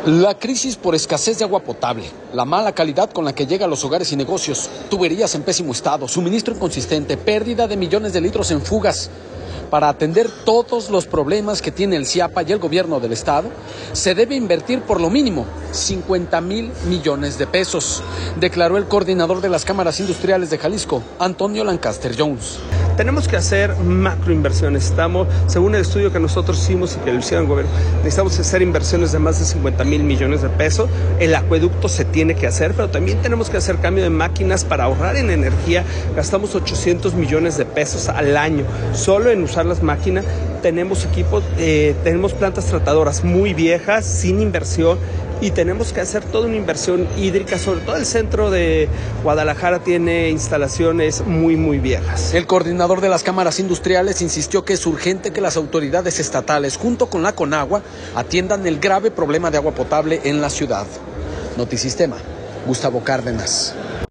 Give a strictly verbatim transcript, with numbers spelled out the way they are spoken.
La crisis por escasez de agua potable, la mala calidad con la que llega a los hogares y negocios, tuberías en pésimo estado, suministro inconsistente, pérdida de millones de litros en fugas. Para atender todos los problemas que tiene el CIAPA y el gobierno del estado, se debe invertir por lo mínimo cincuenta mil millones de pesos, declaró el coordinador de las cámaras industriales de Jalisco, Antonio Lancaster Jones. Tenemos que hacer macroinversiones. Estamos, según el estudio que nosotros hicimos y que lo hicieron el gobierno, necesitamos hacer inversiones de más de cincuenta mil millones de pesos. El acueducto se tiene que hacer, pero también tenemos que hacer cambio de máquinas para ahorrar en energía. Gastamos ochocientos millones de pesos al año solo en usar las máquinas. Tenemos equipos, eh, tenemos plantas tratadoras muy viejas, sin inversión. Y tenemos que hacer toda una inversión hídrica, sobre todo el centro de Guadalajara tiene instalaciones muy, muy viejas. El coordinador de las cámaras industriales insistió que es urgente que las autoridades estatales, junto con la Conagua, atiendan el grave problema de agua potable en la ciudad. Notisistema, Gustavo Cárdenas.